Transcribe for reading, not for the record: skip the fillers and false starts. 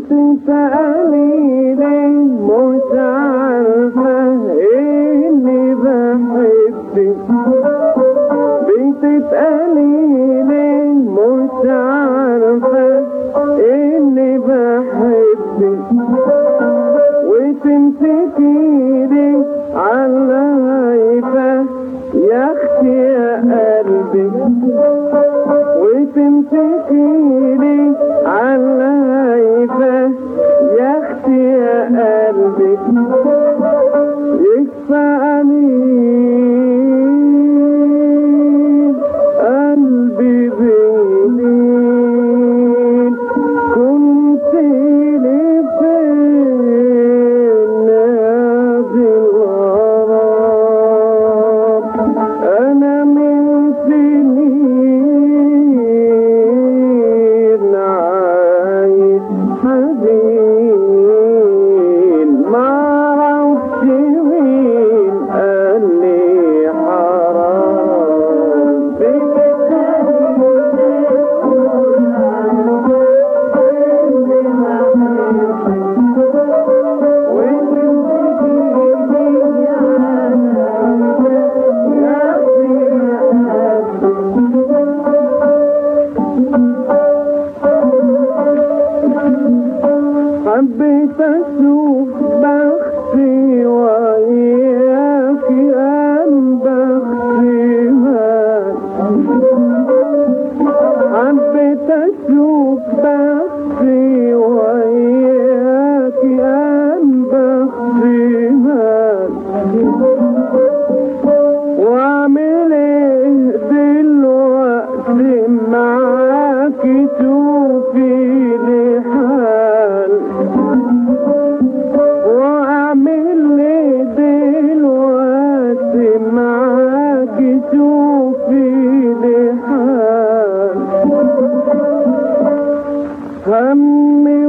بتسألي ليه مش عارفة إني بحبك، بتسألي ليه مش عارفة إني بحبك، وتمسكي لي عالهايفة يا أختي يا قلبي، وتمسكي لي عالهايفة يا أختي يا قلبي، يكفاني قلبي بيمين، كنت لي فين نادي الغرام، أنا من سنين عايش حزين، معرفش مين قال لي حرام، حبيت أشوف بختي وإياكي أن بختي مات، حبيت أشوف بختي وإياكي أن بختي مات، وأعمل إيه دلوقتي معاكي شوفي لي حال، وأعمل إيه دلوقتي معاكي شوفي لي حال، همي